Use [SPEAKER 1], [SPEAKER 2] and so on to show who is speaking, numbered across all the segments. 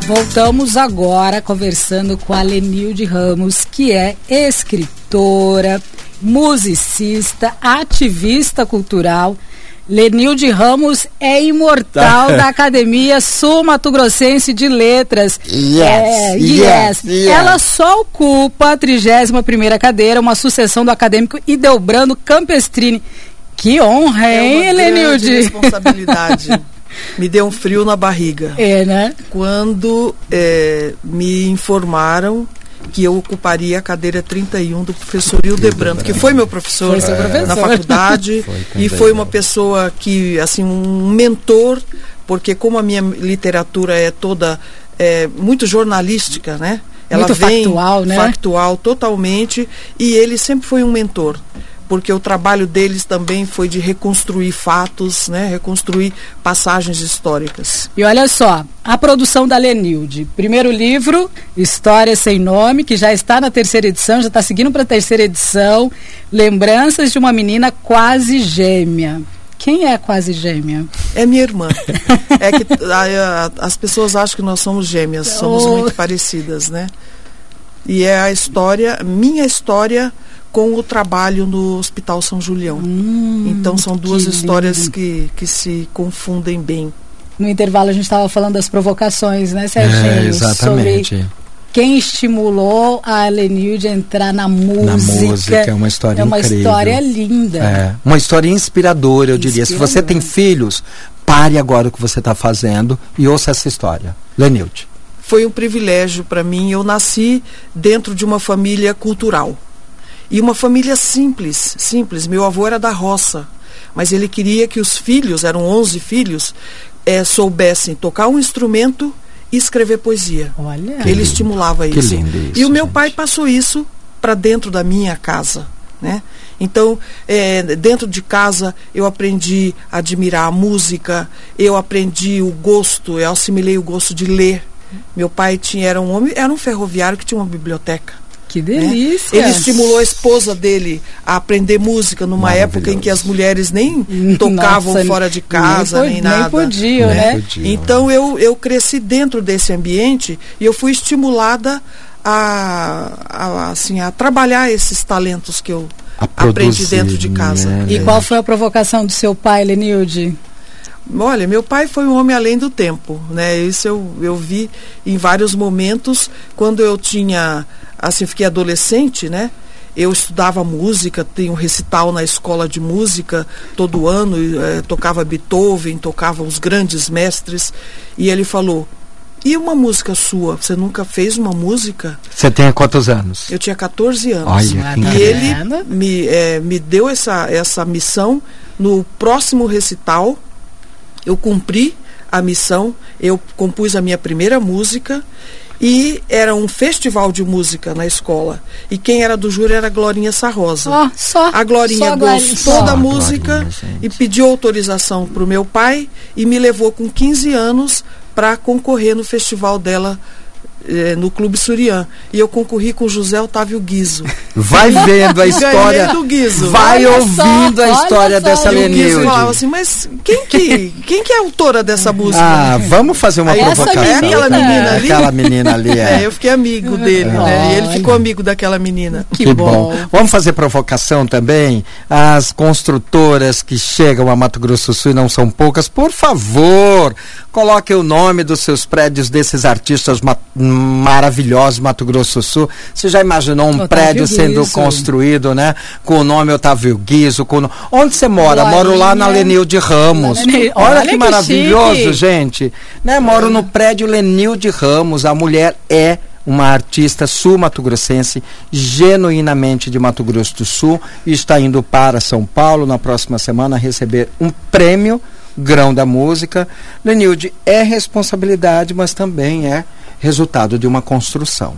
[SPEAKER 1] Voltamos agora conversando com a Lenilde Ramos, que é escritora, musicista, ativista cultural. Lenilde Ramos é imortal da Academia Sul-Mato-Grossense de Letras.
[SPEAKER 2] Yes.
[SPEAKER 1] Ela só ocupa a 31ª cadeira, uma sucessão do acadêmico Idelbrando Campestrini. Que honra, hein, Lenilde?
[SPEAKER 3] É uma grande responsabilidade. Me deu um frio na barriga.
[SPEAKER 1] Né?
[SPEAKER 3] Quando me informaram que eu ocuparia a cadeira 31 do professor Idelbrando, que foi meu professor na faculdade e foi uma pessoa que, assim, um mentor, porque como a minha literatura é toda muito jornalística, né? Ela
[SPEAKER 1] muito
[SPEAKER 3] vem
[SPEAKER 1] factual, né?
[SPEAKER 3] Factual, totalmente, e ele sempre foi um mentor. Porque o trabalho deles também foi de reconstruir fatos, né? Reconstruir passagens históricas.
[SPEAKER 1] E olha só, a produção da Lenilde. Primeiro livro, História Sem Nome, que já está na 3ª edição, já está seguindo para a 3ª edição. Lembranças de uma menina quase gêmea. Quem é quase gêmea?
[SPEAKER 3] É minha irmã. É que as pessoas acham que nós somos gêmeas, somos muito parecidas, né? E é a história, minha história, com o trabalho no Hospital São Julião. Então são duas histórias que se confundem bem.
[SPEAKER 1] No intervalo a gente estava falando das provocações, né, Serginho?
[SPEAKER 2] Exatamente.
[SPEAKER 1] Sobre quem estimulou a Lenilde a entrar na música.
[SPEAKER 2] Na música, é uma história incrível.
[SPEAKER 1] É uma história linda.
[SPEAKER 2] Uma história inspiradora, eu diria. Se você tem filhos, pare agora o que você está fazendo e ouça essa história. Lenilde.
[SPEAKER 3] Foi um privilégio para mim. Eu nasci dentro de uma família cultural. E uma família simples. Meu avô era da roça, mas ele queria que os filhos, eram 11 filhos, soubessem tocar um instrumento e escrever poesia.
[SPEAKER 1] Olha.
[SPEAKER 3] Ele estimulava isso.
[SPEAKER 2] Que lindo isso.
[SPEAKER 3] E o meu pai passou isso para dentro da minha casa, né? Então, dentro de casa, eu aprendi a admirar a música, eu aprendi o gosto, eu assimilei o gosto de ler. Meu pai era um ferroviário que tinha uma biblioteca.
[SPEAKER 1] Que delícia!
[SPEAKER 3] Ele estimulou a esposa dele a aprender música numa época em que as mulheres nem tocavam fora de casa, nem nada.
[SPEAKER 1] Nem podiam, né?
[SPEAKER 3] Então eu cresci dentro desse ambiente e eu fui estimulada a trabalhar esses talentos que eu aprendi dentro de casa.
[SPEAKER 1] E qual foi a provocação do seu pai, Lenilde?
[SPEAKER 3] Olha, meu pai foi um homem além do tempo, né? Isso eu vi em vários momentos. Quando eu fiquei adolescente, né? Eu estudava música, tinha um recital na escola de música todo ano, tocava Beethoven, tocava os grandes mestres, e ele falou: e uma música sua? Você nunca fez uma música?
[SPEAKER 2] Você tem quantos anos?
[SPEAKER 3] Eu tinha 14 anos.
[SPEAKER 2] Olha,
[SPEAKER 3] e ele me deu essa missão. No próximo recital, eu cumpri a missão, eu compus a minha primeira música. E era um festival de música na escola. E quem era do júri era a Glorinha Sarrosa. A Glorinha gostou da música e pediu autorização para o meu pai e me levou com 15 anos para concorrer no festival dela no Clube Surian. E eu concorri com José Otávio Guizzo.
[SPEAKER 2] Vai vendo a história.
[SPEAKER 3] Do Guizzo.
[SPEAKER 2] Vai ouvindo a história dessa Lenilde.
[SPEAKER 3] E o Guizzo falava assim: mas quem que é a autora dessa música?
[SPEAKER 2] Vamos fazer uma provocação.
[SPEAKER 3] Aquela menina ali?
[SPEAKER 2] Aquela menina ali,
[SPEAKER 3] eu fiquei amigo dele, né? E ele ficou amigo daquela menina.
[SPEAKER 2] Que bom. Vamos fazer provocação também? As construtoras que chegam a Mato Grosso do Sul e não são poucas, por favor, coloque o nome dos seus prédios desses artistas maravilhosos Mato Grosso do Sul. Você já imaginou um prédio sendo construído, né? Com o nome Otávio Guizzo, onde você mora? Moro lá na Lenilde Ramos. Olha que maravilhoso, chique. Gente. Né? Moro no prédio Lenilde Ramos. A mulher é uma artista sul-mato-grossense, genuinamente de Mato Grosso do Sul, e está indo para São Paulo na próxima semana receber um prêmio Grão da Música. Lenilde, é responsabilidade, mas também é resultado de uma construção.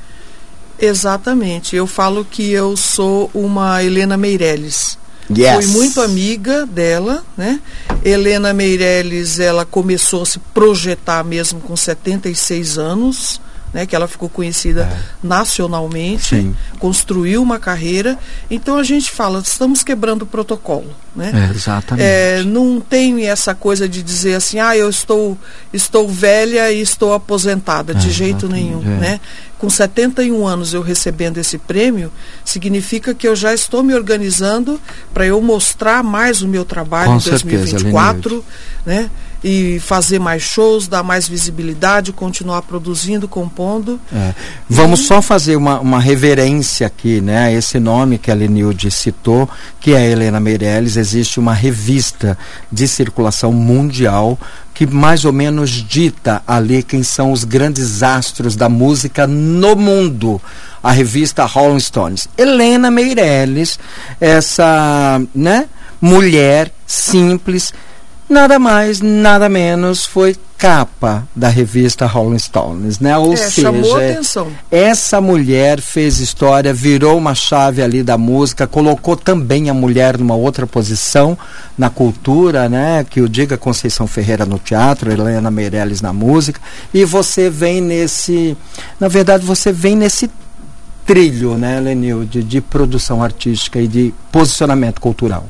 [SPEAKER 3] Exatamente. Eu falo que eu sou uma Helena Meirelles. Fui muito amiga dela, né? Helena Meirelles, ela começou a se projetar mesmo com 76 anos, né, que ela ficou conhecida nacionalmente,
[SPEAKER 2] Sim.
[SPEAKER 3] construiu uma carreira. Então a gente fala, estamos quebrando o protocolo, né?
[SPEAKER 2] Exatamente.
[SPEAKER 3] Não tem essa coisa de dizer assim, eu estou velha e estou aposentada, de jeito nenhum, né? Com 71 anos eu recebendo esse prêmio, significa que eu já estou me organizando para eu mostrar mais o meu trabalho em 2024, né? E fazer mais shows, dar mais visibilidade, continuar produzindo, compondo.
[SPEAKER 2] Vamos só fazer uma reverência aqui, né, a esse nome que a Lenilde citou, que é a Helena Meirelles. Existe uma revista de circulação mundial que mais ou menos dita ali quem são os grandes astros da música no mundo. A revista Rolling Stones. Helena Meirelles, essa, né, mulher simples, nada mais, nada menos, foi capa da revista Rolling Stones, né? Ou seja,
[SPEAKER 3] chamou atenção.
[SPEAKER 2] Essa mulher fez história, virou uma chave ali da música, colocou também a mulher numa outra posição na cultura, né? Que o diga Conceição Ferreira no teatro, Helena Meirelles na música, e você vem nesse, na verdade, você vem nesse trilho, né, Lenilde, de produção artística e de posicionamento cultural.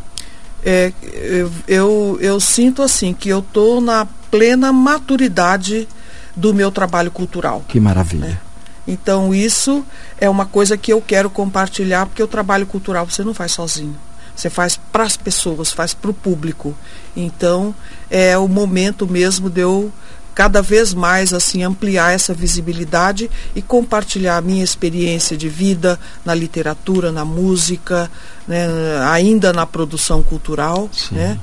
[SPEAKER 3] Eu sinto assim que eu estou na plena maturidade do meu trabalho cultural.
[SPEAKER 2] Que maravilha.
[SPEAKER 3] Né? Então isso é uma coisa que eu quero compartilhar, porque o trabalho cultural você não faz sozinho. Você faz para as pessoas, faz para o público. Então é o momento mesmo de eu cada vez mais assim ampliar essa visibilidade e compartilhar a minha experiência de vida na literatura, na música, né, ainda na produção cultural, né,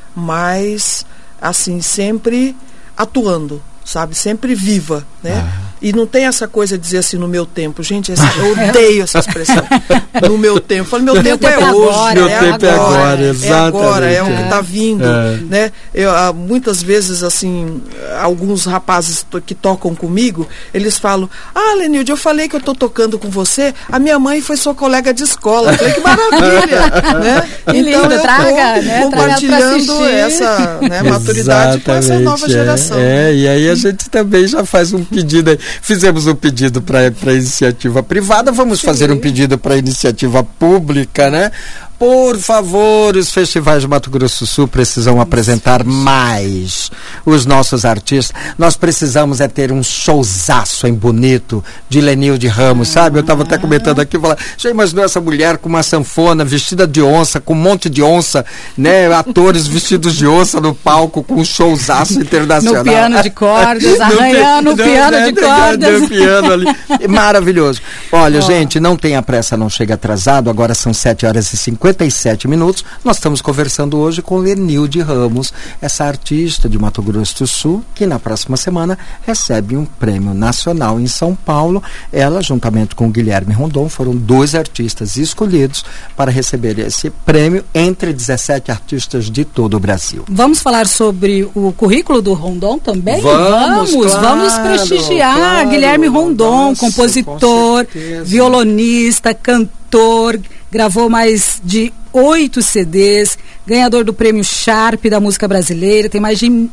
[SPEAKER 3] mas assim sempre atuando, sabe, sempre viva, né? E não tem essa coisa de dizer assim, no meu tempo. Gente, eu odeio essa expressão. No meu tempo. Eu falo, meu tempo é hoje.
[SPEAKER 1] Agora,
[SPEAKER 2] meu tempo é agora, exatamente.
[SPEAKER 3] É agora, é o que está vindo. Né? Muitas vezes, assim, alguns rapazes que tocam comigo, eles falam, Lenilde, eu falei que eu estou tocando com você, a minha mãe foi sua colega de escola. Eu falei, que maravilha! Né? Então, eu estou compartilhando essa, né, maturidade com essa nova geração.
[SPEAKER 2] E aí a gente também já faz um pedido aí. Fizemos um pedido para a iniciativa privada, vamos fazer um pedido para a iniciativa pública, né? Por favor, os festivais de Mato Grosso do Sul precisam apresentar mais os nossos artistas. Nós precisamos ter um showzaço em Bonito de Lenilde Ramos, sabe? Eu estava até comentando aqui, já imaginou essa mulher com uma sanfona, vestida de onça, com um monte de onça, né? Atores vestidos de onça no palco com um showzaço internacional.
[SPEAKER 1] No piano de cordas, arranhando o piano de cordas.
[SPEAKER 2] No piano ali. Maravilhoso. Olha, gente, não tenha pressa, não chega atrasado. Agora são 7h57. Nós estamos conversando hoje com Lenilde Ramos, essa artista de Mato Grosso do Sul, que na próxima semana recebe um prêmio nacional em São Paulo. Ela, juntamente com o Guilherme Rondon, foram 2 artistas escolhidos para receber esse prêmio entre 17 artistas de todo o Brasil.
[SPEAKER 1] Vamos falar sobre o currículo do Rondon também?
[SPEAKER 2] Vamos
[SPEAKER 1] prestigiar Guilherme Rondon, compositor, violonista, cantor, gravou mais de 8 CDs, ganhador do prêmio Sharp da música brasileira, tem mais de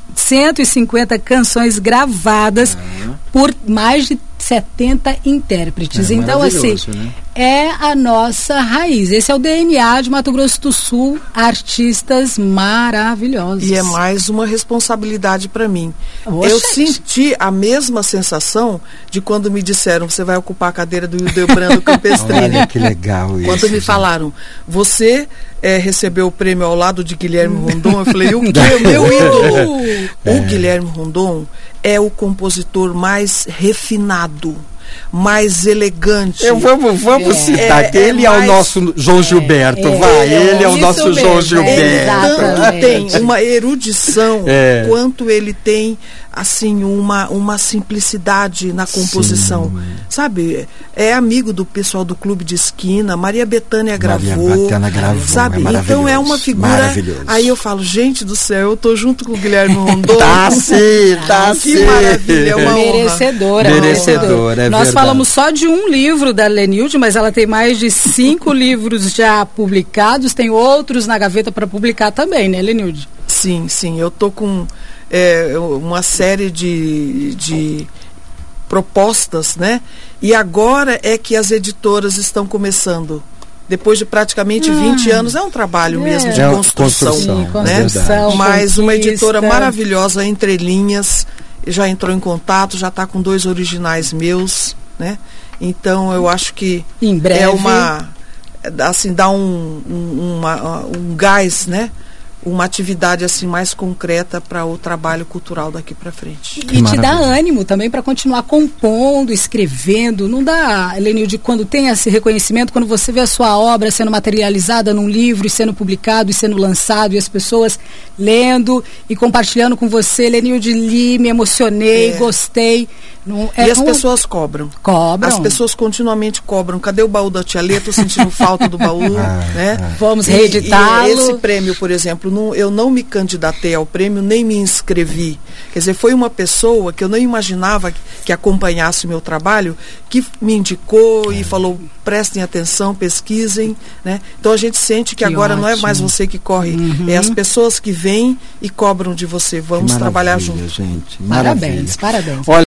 [SPEAKER 1] 150 canções gravadas por mais de 70 intérpretes. Então, assim, né? É a nossa raiz. Esse é o DNA de Mato Grosso do Sul, artistas maravilhosos.
[SPEAKER 3] E é mais uma responsabilidade para mim. Eu senti a mesma sensação de quando me disseram, você vai ocupar a cadeira do Hildebrando Campestrini.
[SPEAKER 2] Olha que legal isso.
[SPEAKER 3] Quando me falaram, você recebeu o prêmio ao lado de Guilherme Rondon, eu falei, o quê? Meu ídolo! O Guilherme Rondon é o compositor mais refinado, mais elegante.
[SPEAKER 2] Vamos citar que ele é o nosso João Gilberto, ele é o nosso João Gilberto.
[SPEAKER 3] Tanto tem uma erudição, quanto ele tem assim uma simplicidade na composição. Sim. Sabe? É amigo do pessoal do Clube de Esquina, Maria Bethânia gravou, sabe? Então é uma figura. Aí eu falo, gente do céu, eu tô junto com o Guilherme Rondon.
[SPEAKER 2] Tá sim.
[SPEAKER 3] Que maravilha, é uma
[SPEAKER 1] merecedora.
[SPEAKER 2] Merecedora,
[SPEAKER 1] Nós falamos só de um livro da Lenilde, mas ela tem mais de 5 livros já publicados, tem outros na gaveta para publicar também, né, Lenilde?
[SPEAKER 3] Sim, eu tô com uma série de propostas, né? E agora é que as editoras estão começando. Depois de praticamente 20 anos, é um trabalho mesmo de construção.
[SPEAKER 1] Sim,
[SPEAKER 3] né? Mas uma editora
[SPEAKER 1] conquista.
[SPEAKER 3] maravilhosa, Entre Linhas, já entrou em contato, já está com 2 originais meus, né? Então eu acho que
[SPEAKER 1] em breve.
[SPEAKER 3] é uma, assim, dá um gás, né? Uma atividade assim mais concreta para o trabalho cultural daqui para frente.
[SPEAKER 1] E te dá ânimo também para continuar compondo, escrevendo. Não dá, Helenilde, quando tem esse reconhecimento, quando você vê a sua obra sendo materializada num livro, e sendo publicado, e sendo lançado, e as pessoas lendo e compartilhando com você, Helenilde, li, me emocionei, gostei. Não,
[SPEAKER 3] e as pessoas cobram.
[SPEAKER 1] Cobram.
[SPEAKER 3] As pessoas continuamente cobram. Cadê o baú da tia Lê? Estou sentindo falta do baú. Né?
[SPEAKER 1] Vamos reeditá-lo.
[SPEAKER 3] E esse prêmio, por exemplo, eu não me candidatei ao prêmio, nem me inscrevi. Quer dizer, foi uma pessoa que eu não imaginava que acompanhasse o meu trabalho, que me indicou e falou, prestem atenção, pesquisem. Né? Então a gente sente que agora ótimo. Não é mais você que corre, é as pessoas que vêm e cobram de você. Vamos trabalhar juntos.
[SPEAKER 2] Gente.
[SPEAKER 1] Parabéns, parabéns.
[SPEAKER 2] Olha,